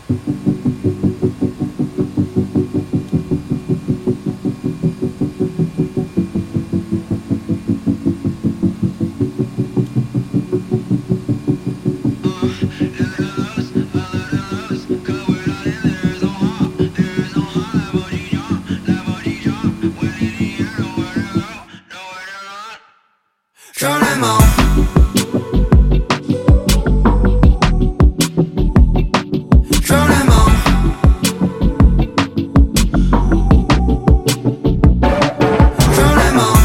Geronimo. Geronimo. Geronimo.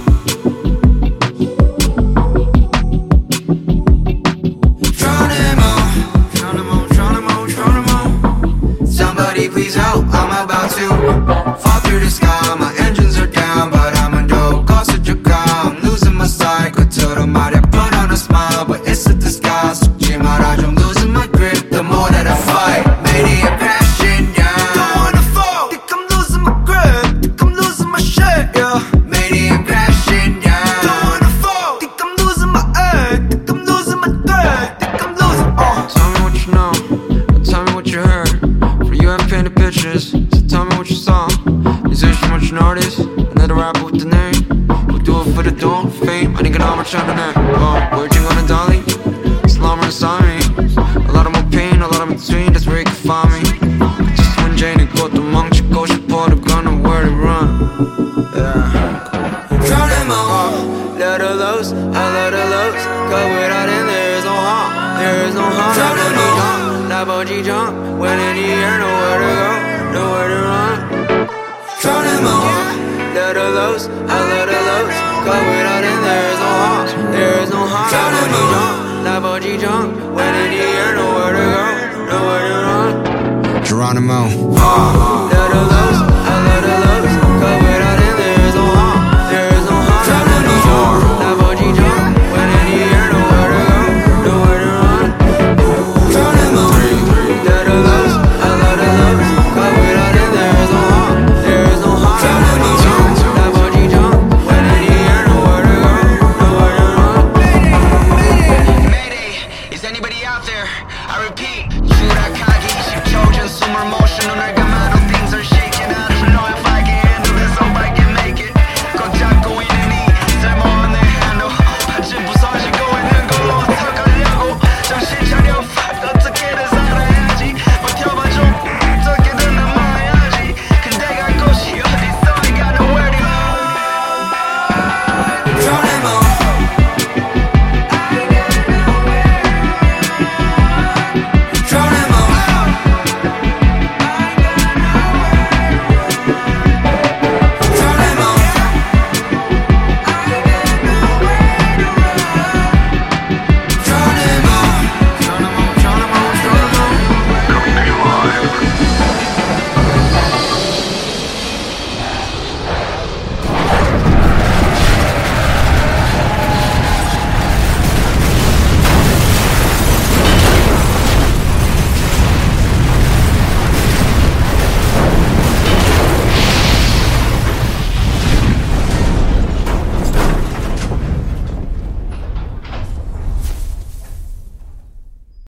Geronimo. Somebody please help, I'm about to fall through the sky. My engines are down, but I'm a dope. I'm losing my sight. 겉으로 말야 put on a smile, but it's a disguise. 속지 마라, I'm losing my grip the more that I fight. Maybe I'm crashing down. Don't wanna fall. Think I'm losing my grip. Think I'm losing my shit, yeah. Maybe I'm crashing down. Don't wanna fall. Think I'm losing my egg. Think I'm losing my thread. Think I'm losing. Tell me what you know. Tell me what you heard. For you have painted pictures, so tell me what you saw. Musician, what you notice. Another rapper with the name. Do it for the dawn, fame. I think I'm trying to know. Where'd you gonna dolly? Slumber inside me. A lot of more pain, a lot of between. That's where you can find me. Just when Jane got the monk, she goes, she pulled the gun and where to run. Yeah. Geronimo. Let her loose, I let her loose. Cause without it, there is no harm. There is no harm. Geronimo. Like bungee jump. When in the air, nowhere to go, nowhere to run. Geronimo. Let her loose, I let her loose. Cause without it, there is no harm. There is no harm. Like bungee jump. When in the air, nowhere to go, nowhere to run. Geronimo.